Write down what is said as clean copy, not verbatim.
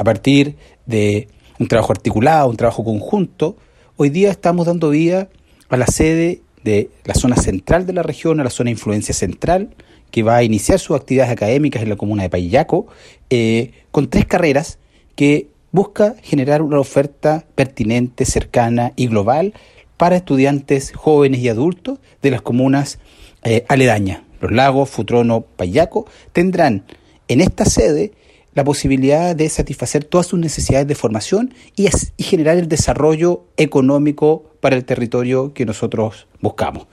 a partir de un trabajo articulado, un trabajo conjunto, hoy día estamos dando vida a la sede de la zona central de la región, a la zona de influencia central, que va a iniciar sus actividades académicas en la comuna de Payillaco, con 3 carreras que busca generar una oferta pertinente, cercana y global para estudiantes jóvenes y adultos de las comunas aledañas. Los Lagos, Futrono, Payillaco tendrán en esta sede la posibilidad de satisfacer todas sus necesidades de formación y generar el desarrollo económico para el territorio que nosotros buscamos.